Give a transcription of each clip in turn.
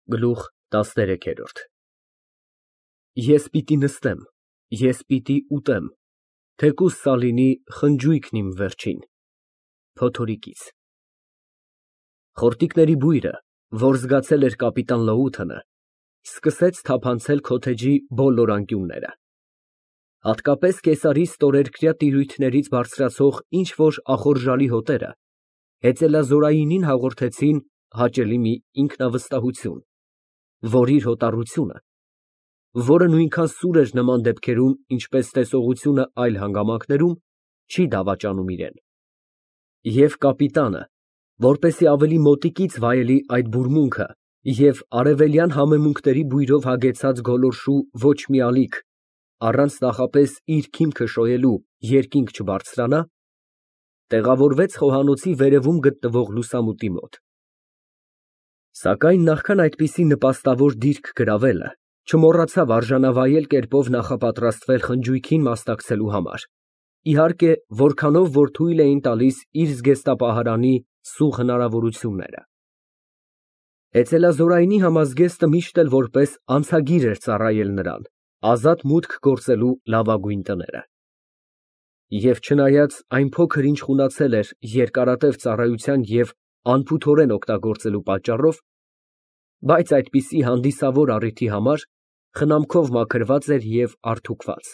Գլուխ 13 Ես պիտի նստեմ, ես պիտի ուտեմ, թեկուզ սա լինի խնջույքն իմ վերջին։ Փոթորիկից Խորտիկների բույրը, որ զգացել էր կապիտան Լոութենը, սկսեց թափանցել քոթեջի բոլոր անկյունները։ Հատկապես կեսարի ստորերկրյա տիրույթներից բարձրացող ինչ-որ ախորժալի հոտերը հեծելազորայինին հաղորդեցին հաճելի մի ինքնավստահություն, որ իր հոտառությունը, որը նույնքան սուր էր նման դեպքերում, ինչպես տեսողությունը այլ հանգամանքներում, չի դավաճանում իրեն։ Եվ կապիտանը, որպեսզի ավելի մոտիկից վայելի այդ բուրմունքը և արևելյան համեմունքների բույրով հագեցած գոլորշու ոչ մի ալիք, առանց նախապես իր քիմքը շոյելու երկինք չբարձրանա, տեղավորվեց խոհանոցի վերևում գտնվող լուսամուտի մոտ։ Սակայն նախքան այդպիսի նպաստավոր դիրք գրավելը, չմոռացավ արժանավայել կերպով նախապատրաստվել խնջույքին մասնակցելու համար, իհարկե, որքանով որ թույլ էին տալիս իր զգեստապահարանի սուղ հնարավորությունները։ Հեծելազորայինի համազգեստը միշտ էլ որպես անցագիր էր ծառայել նրան, ազատ մուտք գործելու լավագույն տները։ Եվ չնայած այն փոքր ինչ խունացել էր երկարատև ծառայության և անփութորեն օգտագործելու պատճառով, բայց այդպիսի հանդիսավոր առիթի համար խնամքով մաքրված էր և արթուքված։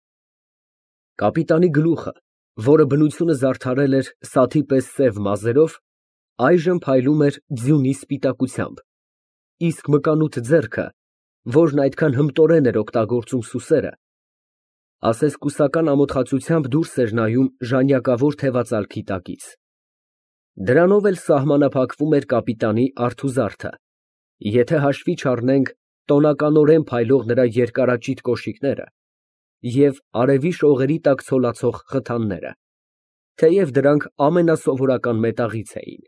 Կապիտանի գլուխը, որը բնությունը զարդարել էր սաթի պես սև մազերով, այժմ փայլում էր ձյունի սպիտակությամբ, իսկ մկանութ ձեռքը, որն այդքան հմտորեն էր օգտագործում սուսերը, ասես ամոթխածությամբ դուրս էր նայում ժանյակավոր թևածալքի տակից։ Դրանով էլ սահմանափակվում էր կապիտանի արթուզարդը, եթե հաշվի չառնենք տոնականորեն փայլող նրա երկարաճիտ կոշիկները և արևի շողերի տակ ցոլացող խթանները, թեև դրանք ամենասովորական մետաղից էին։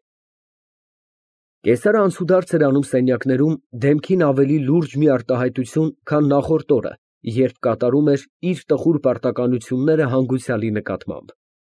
Կեսարը անցուդարձ էր անում սենյակներում դեմքին ավելի լուրջ մի արտահայտություն, քան նախորդ օրը, երբ կատարում էր իր տխուր պարտականությունները հանգուցյալի նկատմամբ։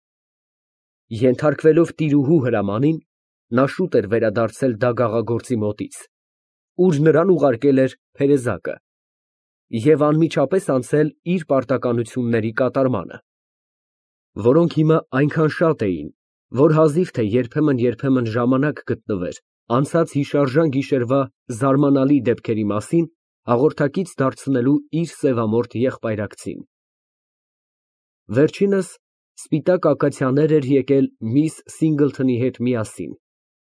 Ենթարկվելով տիրուհու հրամանին, նա շուտ էր վերադարձել դագաղագործի մոտից, ուր նրան ուղարկել էր փերեզակը, և անմիջապես անցել իր պարտականությունների կատարմանը, որոնք հիմա այնքան շատ էին, որ հազիվ թե երբեմն ժամանակ գտնվեր անցած հիշարժան գիշերվա զարմանալի դեպքերի մասին հաղորդակից դարձնելու իր սևամորթ եղբայրակցին։ Վերջինս սպիտակ ակացիաներ էր եկել միս Սինգլթոնի հետ միասին։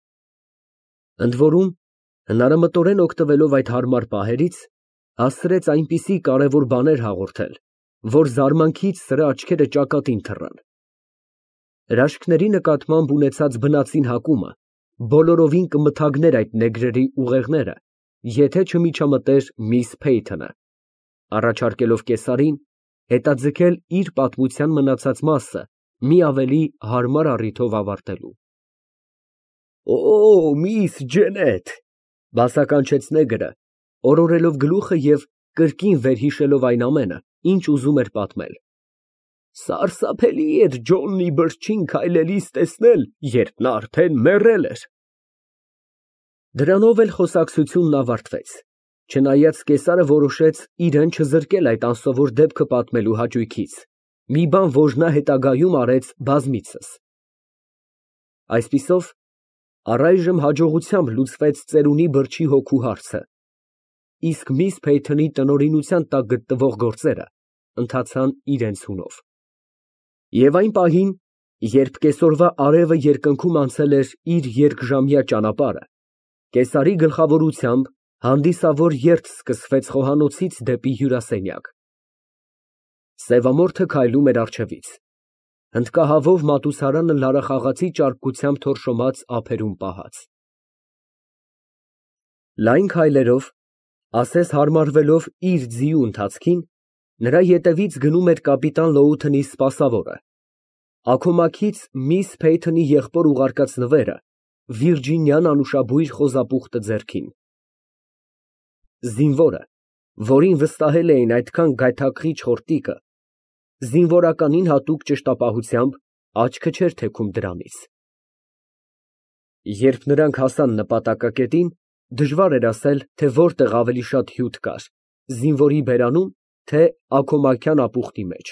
Ընդ որում, հնարամտորեն օգտվելով այդ հարմար պահերից, հասցրեց այնպիսի կարևոր բաներ հաղորդել, որ զարմանքից սրա աչքերը ճակատին թռան։ Հրաշքների նկատմամբ ունեցած բնածին հակումը բոլորովին կմթագներ այդ նեգրերի ուղեղները, եթե չմիջամտեր միս Փեյթոնը, առաջարկելով կեսարին հետաձգել իր պատմության մնացած մասը մի ավելի հարմար առիթով ավարտելու։ «Օ, միս Ջենեթ», բացականչեց նեգրը, օրորելով գլուխը և կրկին վերհիշելով այն ամենը, ինչ ուզում էր պատմել։ «Սարսափելի էր Ջոնի բրջին քայլելիս տեսնել, երբ նա արդեն մեռել էր»։ Դրանով էլ խոսակցությունն ավարտվեց, չնայած կեսարը որոշեց իրեն չզրկել այդ անսովոր դեպքը պատմելու հաճույքից, մի բան, որ նա հետագայում արեց բազմիցս։ Այսպիսով, առայժմ հաջողությամբ լուծվեց ծերունի բրջի հոգու հարցը, իսկ միս Փեյթոնի տնօրինության տակ գտնվող գործերը ընթացան իրենց հունով։ Եվ այն պահին, երբ կեսօրվա արևը երկնքում անցել էր իր երկժամյա ճանապարհը, կեսարի գլխավորությամբ հանդիսավոր երթ սկսվեց խոհանոցից դեպի հյուրասենյակ։ Սևամորթը քայլում էր առջևից, հնդկահավով մատուցարանը լարախաղացի ճարպկությամբ թորշոմած ափերում պահած։ Լայն քայլերով, ասես հարմարվելով իր ձիու ընթացքին, նրա ետևից գնում էր կապիտան Լոութենի սպասավորը, աքոմաքից միս Փեյթոնի եղբոր ուղարկած նվերը վիրջինյան անուշաբույր խոզապուխտը ձեռքին։ Զինվորը, որին վստահել էին այդքան գայթակղիչ խորտիկը, զինվորականին հատուկ ճշտապահությամբ աչքը չէր թեքում դրանից։ Երբ նրանք հասան նպատակակետին, Դժվար էր ասել, թե որտեղ ավելի շատ հյութ կար, զինվորի բերանում, թե Աքոմակյան ապուխտի մեջ։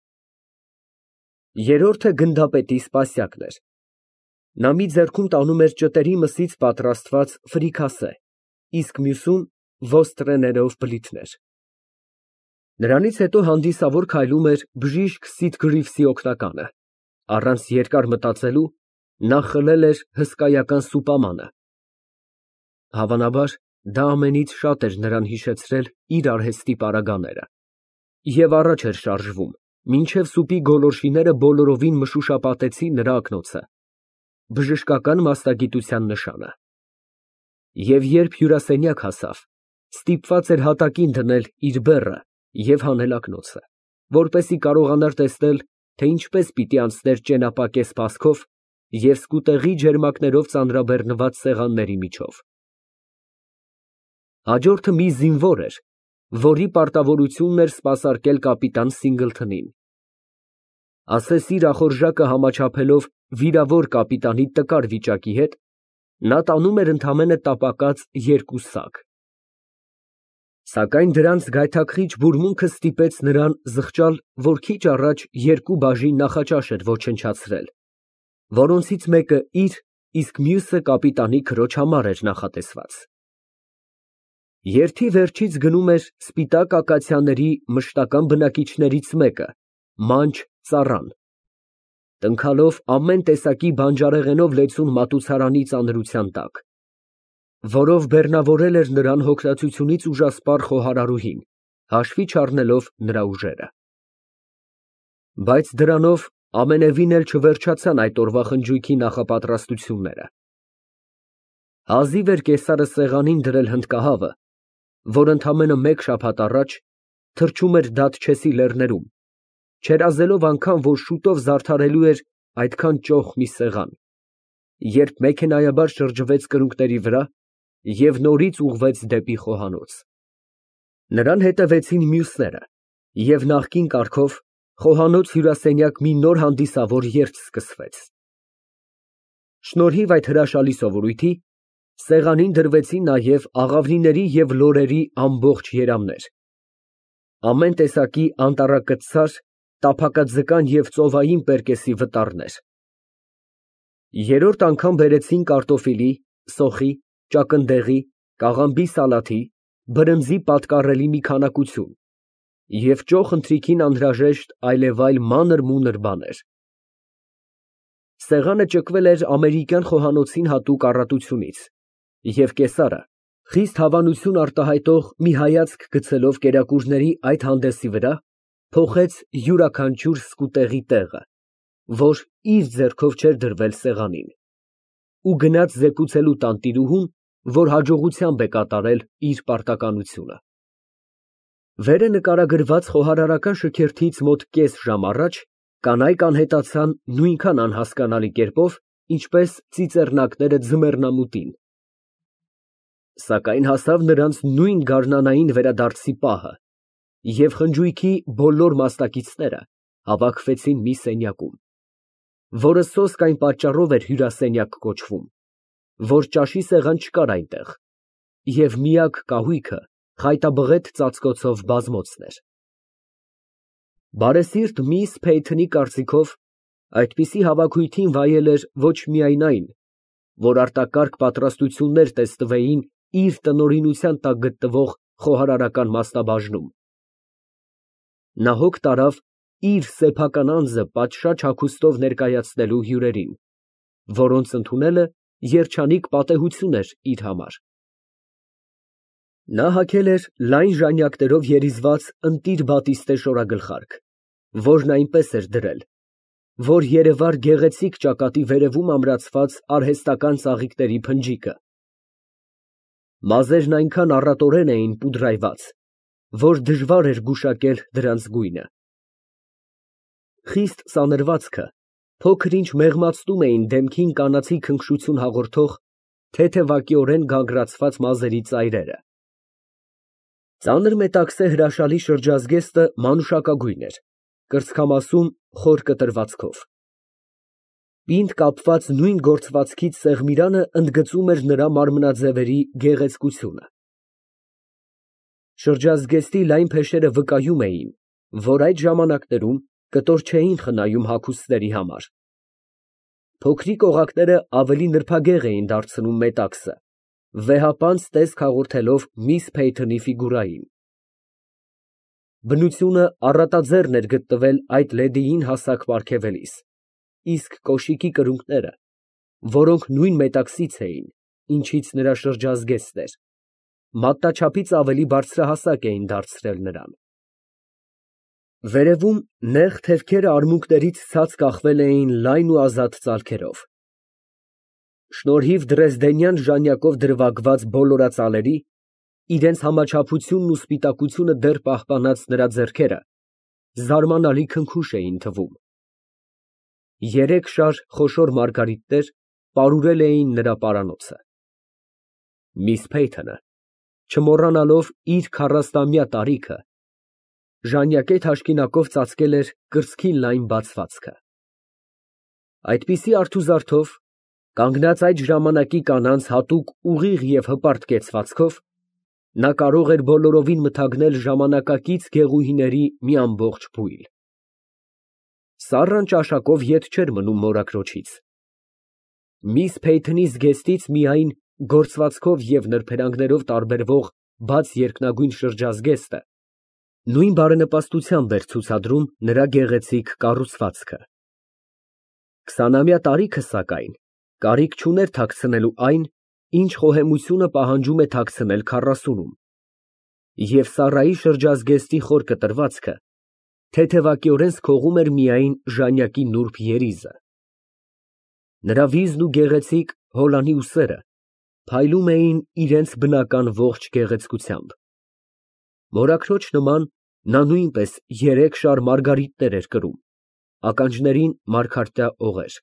Երրորդը գնդապետի սպասյակն էր։ Նա մի ձեռքում տանում էր ճտերի մսից պատրաստված ֆրիքասե, իսկ մյուսում ոստռեներով բլիթներ։ Նրանից հետո հանդիսավոր քայլում էր բժիշկ Սիտգրիվսի օգնականը։ Առանց երկար մտածելու նա խլել էր հսկայական սուպամանը։ Հավանաբար, դա ամենից շատ էր նրան հիշեցրել իր արհեստի պարագաները և առաջ էր շարժվում, մինչև սուպի գոլորշիները բոլորովին մշուշապատեցին նրա ակնոցը, բժշկական մասնագիտության նշանը։ Եվ երբ հյուրասենյակ հասավ, ստիպված էր հատակին դնել իր բեռը և հանել ակնոցը, որպեսզի կարողանար տեսնել, թե ինչպես պիտի անցներ ճենապակե սպասքով և սկուտեղի ջերմակներով ծանրաբեռնված սեղանների միջով։ Հաջորդը մի զինվոր էր, որի պարտավորությունն էր սպասարկել կապիտան Սինգլթոնին։ Ասես իր ախորժակը համաչափելով վիրավոր կապիտանի տկար վիճակի հետ, նա տանում էր ընդամենը տապակած 2 սակ։ Սակայն դրանց գայթակղիչ բուրմունքը ստիպեց նրան զղջալ, որ քիչ առաջ 2 բաժին նախաճաշ էր ոչնչացրել, որոնցից մեկը իր, իսկ մյուսը կապիտանի քրոջ համար էր նախատեսված։ Երթի վերջից գնում էր սպիտակ ակացիաների մշտական բնակիչներից մեկը՝ մանչ ծառան, տնքալով ամեն տեսակի բանջարեղենով լեցուն մատուցարանի ծանրության տակ, որով բեռնավորել էր նրան հոգնածությունից ուժասպառ խոհարարուհին, հաշվի չառնելով նրա ուժերը։ Բայց դրանով ամենևին էլ չվերջացան այդ օրվա խնջույքի նախապատրաստությունները։ Հազիվ էր կեսարը սեղանին դրել հնդկահավը, որ ընդամենը 1 շաբաթ առաջ թռչում էր Դադչեսի լեռներում, չերազելով անգամ, որ շուտով զարդարելու էր այդքան ճոխ մի սեղան, երբ մեքենայաբար շրջվեց կրունկների վրա և նորից ուղղվեց դեպի խոհանոց։ Նրան հետևեցին մյուսները, և նախկին կարգով խոհանոց հյուրասենյակ մի նոր հանդիսավոր երթ սկսվեց։ Շնորհիվ այդ հրաշալի սովորույթի, սեղանին դրվեցին նաև աղավնիների և լորերի ամբողջ երամներ, ամեն տեսակի անտառակտցար, տափակաձկան և ծովային պերկեսի վտառներ։ Երրորդ անգամ բերեցին կարտոֆիլի, սոխի, ճակնդեղի, կաղամբի սալաթի, բրնձի պատկառելի մի քանակություն և ճոխ ընթրիքին անհրաժեշտ այլևայլ մանր֊մունր բաներ։ Սեղանը ճկվել էր ամերիկյան խոհանոցին հատուկ առատությունից, և կեսարը, խիստ հավանություն արտահայտող մի հայացք գցելով կերակուրների այդ հանդեսի վրա, փոխեց յուրաքանչյուր սկուտեղի տեղը, որ իր ձեռքով չէր դրվել սեղանին, ու գնաց զեկուցելու տանտիրուհուն, որ հաջողությամբ է կատարել իր պարտականությունը։ Վերը նկարագրված խոհարարական շքերթից մոտ կես ժամ առաջ կանայք անհետացան նույնքան անհասկանալի կերպով, ինչպես ծիծեռնակները ձմեռնամուտին, սակայն հասավ նրանց նույն գարնանային վերադարձի պահը, և խնջույքի բոլոր մասնակիցները հավաքվեցին մի սենյակում, որը սոսկ այն պատճառով էր հյուրասենյակ կոչվում, որ ճաշի սեղան չկար այնտեղ, և միակ կահույքը խայտաբղետ ծածկոցով բազմոցն էր։ Բարեսիրտ միս Փեյթոնի կարծիքով, այդպիսի հավաքույթին վայել էր ոչ միայն այն, որ արտակարգ պատրաստություններ տեստվեին իր տնօրինության տակ գտնվող խոհարարական մասնաբաժնում։ Նա հոգ տարավ իր սեփական անձը պատշաճ հագուստով ներկայացնելու հյուրերին, որոնց ընդունելը երջանիկ պատեհություն էր իր համար։ Նա հագել էր լայն ժանյակներով երիզված ընտիր բատիստե շորագլխարկ, որն այնպես էր դրել, որ երևար գեղեցիկ ճակատի վերևում ամրացված արհեստական ծաղիկների փնջիկը։ Մազերն այնքան առատորեն էին պուդրայված, որ դժվար էր գուշակել դրանց գույնը։ Խիստ սանրվածքը փոքր-ինչ մեղմացնում էին դեմքին կանացի քնքշություն հաղորդող թեթևակիորեն գանգրացված մազերի ծայրերը։ Ծանր մետաքսե հրաշալի շրջազգեստը մանուշակագույն էր, կրծքամասում խոր կտրվածքով։ Պինդ կապված նույն գործվածքից սեղմիրանը ընդգծում էր նրա մարմնաձևերի գեղեցկությունը։ Շրջազգեստի լայն փեշերը վկայում էին, որ այդ ժամանակներում կտոր չէին խնայում հագուստների համար։ Փոքրիկ օղակները ավելի նրբագեղ էին դարձնում մետաքսը, վեհապանծ տեսք հաղորդելով միս Փեյթոնի ֆիգուրային։ Բնությունը առատաձեռն էր գտնվել այդ լեդիին հասակ պարգևելիս, իսկ կոշիկի կրունկները, որոնք նույն մետաքսից էին, ինչից նրա շրջազգեստն էր, մատնաչափից ավելի բարձրահասակ էին դարձրել նրան։ Վերևում նեղ թևքերը արմունկներից ցած կախվել էին լայն ու ազատ ծալքերով։ Շնորհիվ դրեզդենյան ժանյակով դրվագված բոլորածալերի, իրենց համաչափությունն ու սպիտակությունը դեռ պահպանած նրա ձեռքերը զարմանալի քնքուշ էին թվում։ Երեք շար խոշոր մարգարիտներ պարուրել էին նրա պարանոցը։ Միս Փեյթոնը, չմոռանալով իր 40-ամյա տարիքը, ժանյակե թաշկինակով ծածկել էր կրծքի լայն բացվածքը։ Այդպիսի արթուզարդով, կանգնած այդ ժամանակի կանանց հատուկ ուղիղ և հպարտ կեցվածքով, նա կարող էր բոլորովին մթագնել ժամանակակից գեղուհիների մի ամբողջ բույլ։ Սառն ճաշակով ետ չէր մնում մորաքրոջից։ Միս Փեյթոնի զգեստից միայն գործվածքով և նրբերանգներով տարբերվող բաց երկնագույն շրջազգեստը նույն բարենպաստությամբ էր ցուցադրում նրա գեղեցիկ կառուցվածքը։ 20-ամյա տարիքը, սակայն, կարիք չուներ թաքցնելու այն, ինչ խոհեմությունը պահանջում է թաքցնել 40-ում, և Սառայի շրջազգեստի խոր կտրվածքը թեթևակիորեն սքողում էր միայն ժանյակի նուրբ երիզը։ Նրա վիզն ու գեղեցիկ հոլանի ուսերը փայլում էին իրենց բնական ողջ գեղեցկությամբ։ Մորաքրոջ նման նա նույնպես երեք շար մարգարիտներ էր կրում, ականջներին մարգարտյա օղեր։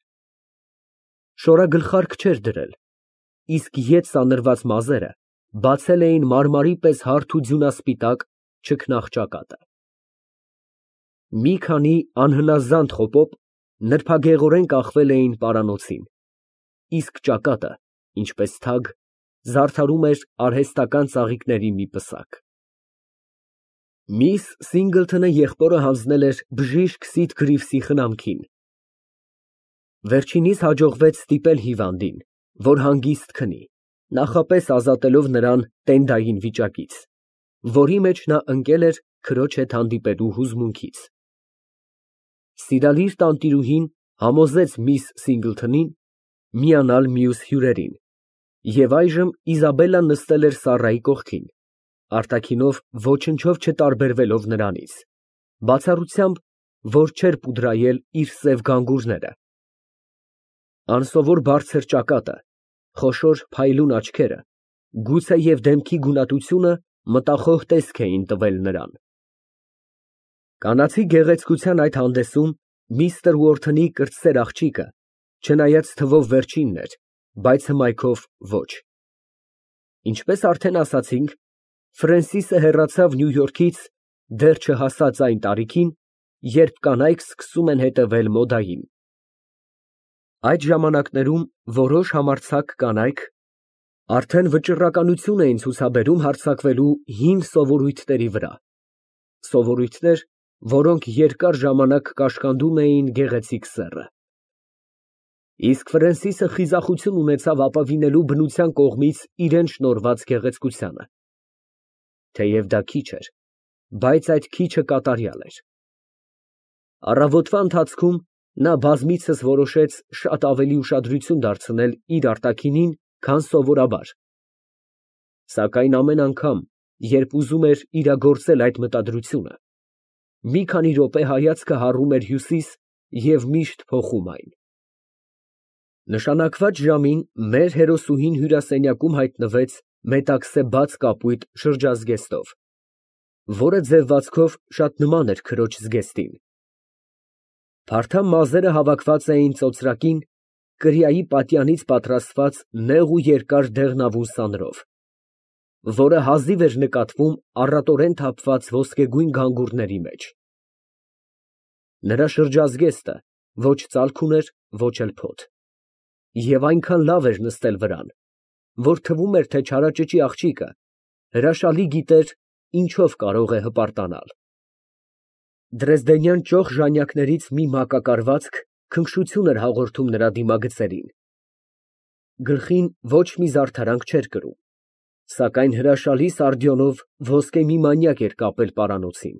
Շորագլխարկ չէր դրել, իսկ ետ սանրված մազերը բացել էին մարմարի պես հարթ ու ձյունասպիտակ չքնաղ ճակատը։ Մի քանի անհնազանդ խոպոպ նրբագեղորեն կախվել էին պարանոցին, իսկ ճակատը, ինչպես թագ, զարդարում էր արհեստական ծաղիկների մի պսակ։ Միս Սինգլթոնը եղբորը հանձնել էր բժիշկ Սիդ Գրիվսի խնամքին։ Վերջինիս հաջողվեց ստիպել հիվանդին, որ հանգիստ քնի, նախապես ազատելով նրան տենդային վիճակից, որի մեջ նա ընկել էր քրոջ հետ հանդիպելու հուզմունքից։ Սիրալիր տանտիրուհին համոզեց միս Սինգլթոնին միանալ մյուս հյուրերին, և այժմ Իզաբելլան նստել էր Սառայի կողքին, արտաքինով ոչնչով չտարբերվելով նրանից, բացառությամբ, որ չէր պուդրայել իր սև գանգուրները։ Անսովոր բարձր ճակատը, խոշոր փայլուն աչքերը, գուցեև դեմքի գունատությունը մտախոհ տեսք էին տվել նրան։ Կանացի գեղեցկության այդ հանդեսում միստր Ուորթոնի կրտսեր աղջիկը, չնայած թվով վերջինն էր, բայց հմայքով ոչ։ Ինչպես արդեն ասացինք, Ֆրենսիսը հեռացավ Նյու Յորքից դեռ չհասած այն տարիքին, երբ կանայք սկսում են հետևել մոդային։ Այդ ժամանակներում որոշ համարձակ կանայք արդեն վճռականություն էին ցուցաբերում հարձակվելու հին սովորույթների վրա, սովորույթներ, որոնք երկար ժամանակ կաշկանդում էին գեղեցիկ սեռը։ Իսկ Ֆրենսիսը խիզախություն ունեցավ ապավինելու բնության կողմից իրան շնորհված գեղեցկությանը։ Թեև դա քիչ էր, բայց այդ քիչը կատարյալ էր։ Առավոտվա ընթացքում նա բազմիցս որոշեց շատ ավելի ուշադրություն դարձնել իր արտաքինին, քան սովորաբար, սակայն ամեն անգամ, երբ ուզում էր իրագործել այդ մտադրությունը, մի քանի րոպե հայացքը հառում էր հյուսիս և միշտ փոխում այն։ Նշանակված ժամին մեր հերոսուհին հյուրասենյակում հայտնվեց մետաքսե բաց կապույտ շրջազգեստով, որը ձևվածքով շատ նման էր քրոջ զգեստին։ Փարթամ մազերը հավաքված էին ծոծրակին, կրիայի պատյանից պատրաստված նեղ ու երկար դեղնավուն սանրով, որը հազիվ էր նկատվում առատորեն թափված ոսկեգույն գանգուրների մեջ։ Նրա շրջազգեստը ոչ ծալք ուներ, ոչ էլ փոթ։ Եվ այնքան լավ էր նստել վրան, որ թվում էր, թե չարաճճի աղջիկը հրաշալի գիտեր ինչով կարող է հպարտանալ։ Դրեզդենյան ճոխ ժանյակներից մի մակակարվածք քնքշություն էր հաղորդում նրա դիմագծերին։ Գլխին ոչ մի զարդարանք չէր կրում, սակայն հրաշալի սարդյոնով ոսկե մի մանյակ էր կապել պարանոցին։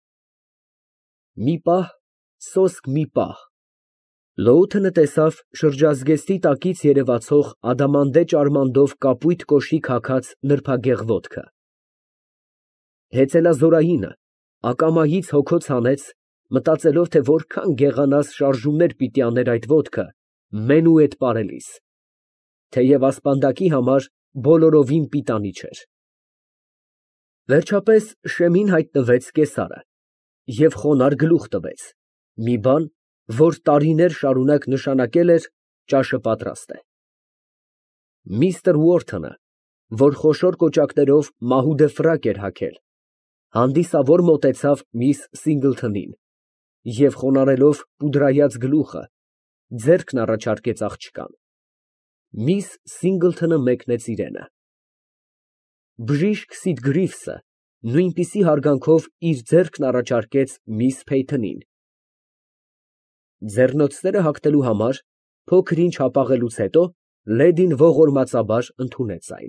Մի պահ, սոսկ մի պահ, Լոութը տեսավ շրջազգեստի տակից երևացող ադամանդե ճարմանդով կապույտ կոշիկ հագած նրբագեղ ոտքը։ Հեծելազորայինը ակամայից հոգոց հանեց, մտածելով, թե որքան գեղանաս շարժումներ պիտի աներ այդ ոտքը մենուետ պարելիս, թեև ասպանդակի համար բոլորովին պիտանի չէր։ Վերջապես շեմին հայտնվեց կեսարը և խոնարհ գլուխ տվեց, մի բան, որ տարիներ շարունակ նշանակել էր ճաշը պատրաստ է։ Միստր Ուորթոնը, որ խոշոր կոճակներով մահուդե ֆրակ էր հագել, հանդիսավոր մոտեցավ միս Սինգլթոնին և խոնարհելով պուդրայած գլուխը, ձեռքն առաջարկեց աղջկան։ Միս Սինգլթոնը մեկնեց իրենը։ Բժիշկ Սիդ Գրիվսը նույնպիսի հարգանքով իր ձեռքն առաջարկեց միս Փեյթոնին։ Ձեռնոցները հագնելու համար փոքր ինչ հապաղելուց հետո լեդին ողորմածաբար ընդունեց այն։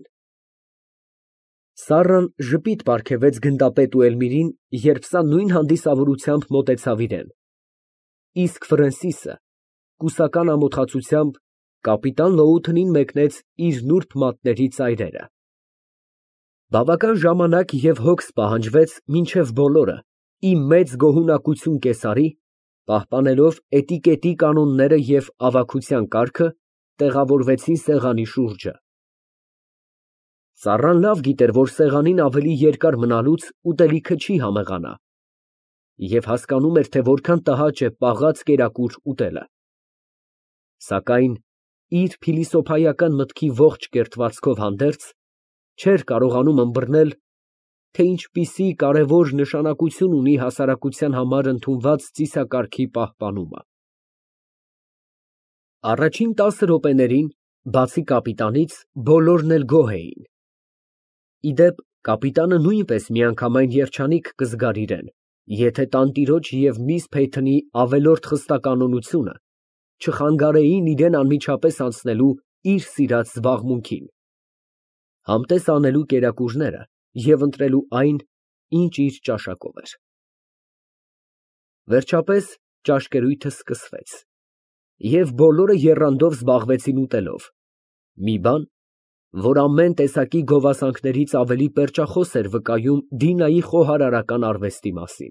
Սառան ժպիտ պարգևեց գնդապետ ու Էլմիրին, երբ սա նույն հանդիսավորությամբ մոտեցավ իրեն, իսկ Ֆրենսիսը կուսական ամոթացությամբ կապիտան Լոութընին մեկնեց իր նուրբ մատների ծայրերը։ Բավական ժամանակ և հոգս պահանջվեց, մինչև բոլորը, ի մեծ գոհունակություն կեսարի, պահպանելով էտիկետի կանոնները և ավագության կարգը, տեղավորվեցին սեղանի շուրջը։ Սառան լավ գիտեր, որ սեղանին ավելի երկար մնալուց ուտելիքը չի համեղանա և հասկանում էր, թե որքան տհաճ է պաղած կերակուր ուտելը։ Սակայն իր փիլիսոփայական մտքի ողջ կերտվածքով հանդերձ չէր կարողանում ըմբռնել, թե ինչպիսի կարևոր նշանակություն ունի հասարակության համար ընդունված ծիսակարգի պահպանումը։ Առաջին 10 րոպեներին, բացի կապիտանից, բոլորն էլ գոհ էին։ Ի դեպ, կապիտանը նույնպես միանգամայն երջանիկ կզգար իրեն, եթե տանտիրոջ և միս Փեյթոնի ավելորդ խստականունությունը չխանգարեին իրան անմիջապես անցնելու իր սիրած զբաղմունքին, համտես անելու կերակուրները և ընտրելու այն, ինչ իր ճաշակով էր։ Վերջապես ճաշկերույթը սկսվեց, և բոլորը եռանդով զբաղվեցին ուտելով, մի բան, որ ամեն տեսակի գովասանքներից ավելի պերճախոս էր վկայում Դինայի խոհարարական արվեստի մասին։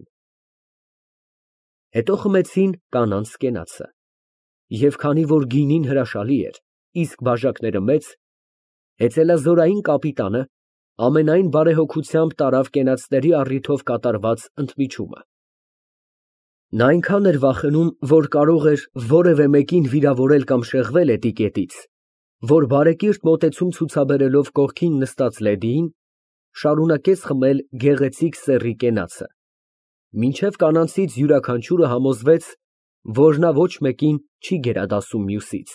Հետո խմեցին կանանց կենացը, և քանի որ գինին հրաշալի էր, իսկ բաժակները մեծ, հեծելազորային կապիտանը ամենայն բարեհոգությամբ տարավ կենացների առիթով կատարված ընդմիջումը։ Նա այնքան էր վախենում, որ կարող էր որևէ մեկին վիրավորել կամ շեղվել էտիկետից, որ բարեկիրթ մոտեցում ցուցաբերելով կողքին նստած լեդիին, շարունակեց խմել գեղեցիկ սեռի կենացը, մինչև կանանցից յուրաքանչյուրը համոզվեց, որ նա ոչ մեկին չի գերադասում մյուսից։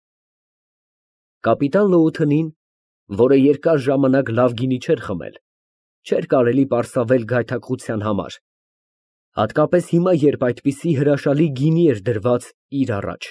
Կապիտան Լոութընին, որը երկար ժամանակ լավ գինի չէր խմել, չէր կարելի պարսավել գայթակղության համար, հատկապես հիմա, երբ այդպիսի հրաշալի գինի էր դրված իր առաջ։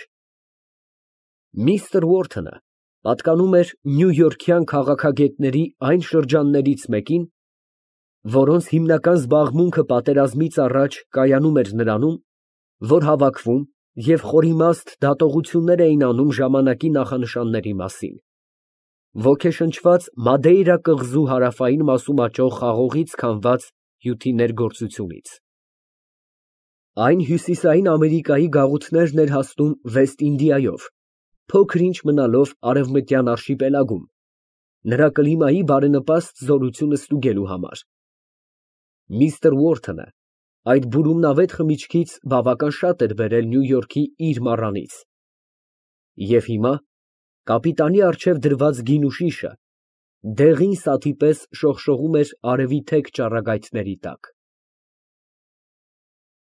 Միստր Ուորթոնը պատկանում էր նյույորքյան քաղաքագետների այն շրջաններից մեկին, որոնց հիմնական զբաղմունքը պատերազմից առաջ կայանում էր նրանում, որ հավաքվում և խորիմաստ դատողություններ էին անում ժամանակի նախանշանների մասին, ոգեշնչված Մադեյրա կղզու հարավային մասում աճող խաղողից քամված հյութի ներգործությունից։ Այն Հյուսիսային Ամերիկայի գաղութներն էր հասնում Վեստ Ինդիայով, փոքր ինչ մնալով Արևմտյան արշիպելագում, նրա կլիմայի բարենպաստ զորությունը ստուգելու համար։ Միստր Ուորթոնը այդ բուրումնավետ խմիչքից բավական շատ էր բերել Նյույորքի իր մառանից, և հիմա կապիտանի առջև դրված գինու շիշը դեղին սաթի պես շողշողում էր արևի թեք ճառագայթների տակ։